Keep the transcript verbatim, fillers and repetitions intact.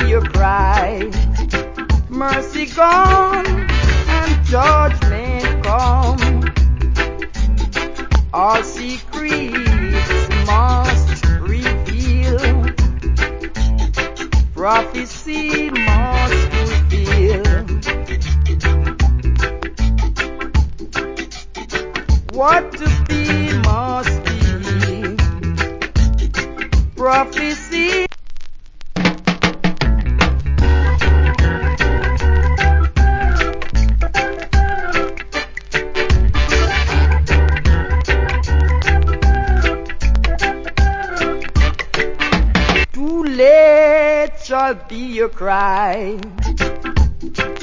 your cry. Mercy gone and judgment come. All secrets must reveal. Prophecy must fulfill. What to be must be. Prophecy. Too late shall be your cry.